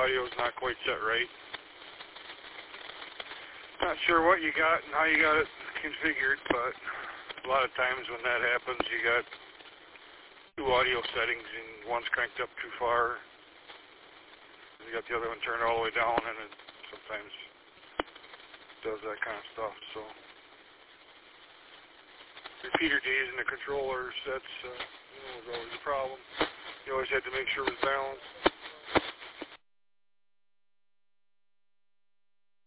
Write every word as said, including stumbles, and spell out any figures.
audio's not quite set right. Not sure what you got and how you got it configured, but a lot of times when that happens, you got two audio settings and one's cranked up too far. You got the other one turned all the way down, and it sometimes does that kind of stuff. So repeater Ds in the controller sets, uh, you know, was always a problem. You always had to make sure it was balanced.